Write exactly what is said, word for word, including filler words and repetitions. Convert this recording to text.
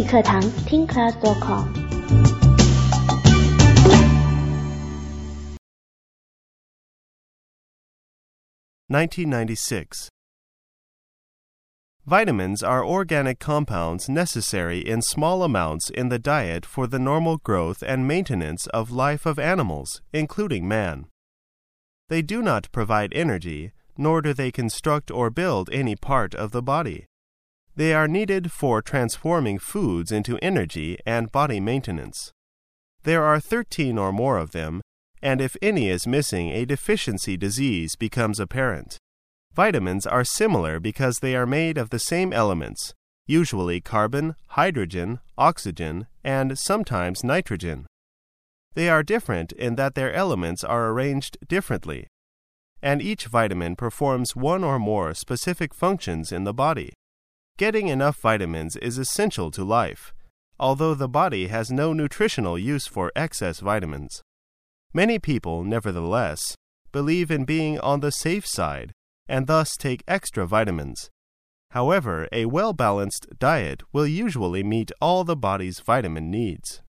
语课堂听 class dot com。 nineteen ninety-six. Vitamins are organic compounds necessary in small amounts in the diet for the normal growth and maintenance of life of animals, including man. They do not provide energy, nor do they construct or build any part of the body. They are needed for transforming foods into energy and body maintenance. There are thirteen or more of them, and if any is missing, a deficiency disease becomes apparent. Vitamins are similar because they are made of the same elements, usually carbon, hydrogen, oxygen, and sometimes nitrogen. They are different in that their elements are arranged differently, and each vitamin performs one or more specific functions in the body. Getting enough vitamins is essential to life, although the body has no nutritional use for excess vitamins. Many people, nevertheless, believe in being on the safe side and thus take extra vitamins. However, a well-balanced diet will usually meet all the body's vitamin needs.